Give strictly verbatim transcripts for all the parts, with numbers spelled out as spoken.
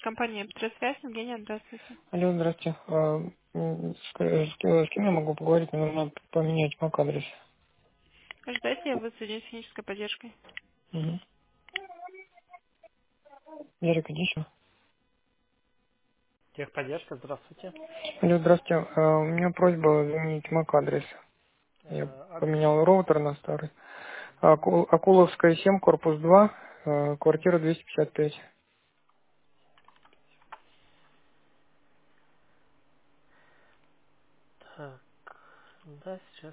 Компания «Петросвязь». Евгения, здравствуйте. Алло, здрасте. А, м, С э, с кем с кем я могу поговорить? Мне нужно поменять мак-адрес. Ожидайте, я буду соединить с технической поддержкой. Угу. Ярик, иди сюда. Техподдержка, здравствуйте. Алло, здрасте. А, У меня просьба заменить мак-адрес. Я Э, адрес. поменял роутер на старый. Аку- Акуловская семь, корпус два, э, квартира двести пятьдесят пять. Так, да, сейчас.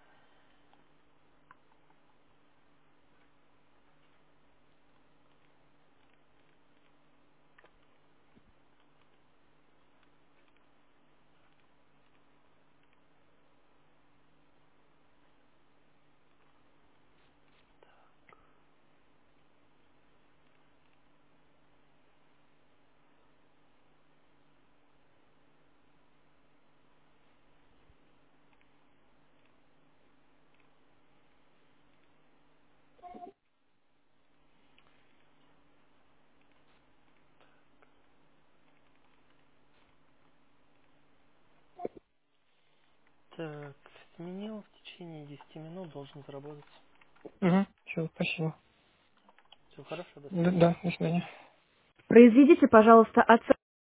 Так, сменил в течение десяти минут, должен заработать. Угу. Все, спасибо. Все хорошо, до Да, свидания. да, до свидания. Произведите, пожалуйста, оценку.